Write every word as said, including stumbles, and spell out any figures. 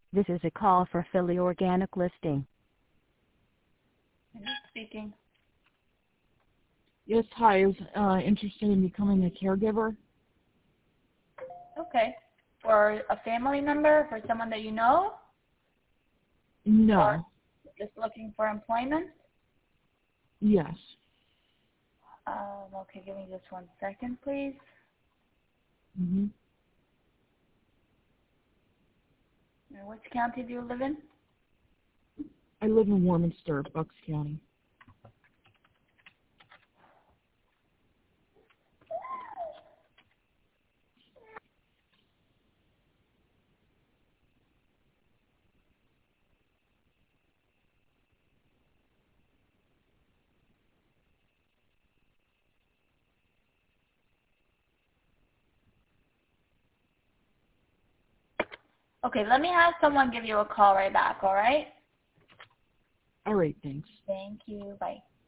This is a call for Philly Organic Listing. Who's speaking? Yes, hi. I was uh, interested in becoming a caregiver. Okay. For a family member, for someone that you know? No. Or just looking for employment? Yes. Um, okay, give me just one second, please. Mm-hmm. And which county do you live in? I live in Warminster, Bucks County. Okay, let me have someone give you a call right back, all right? All right, thanks. Thank you. Bye.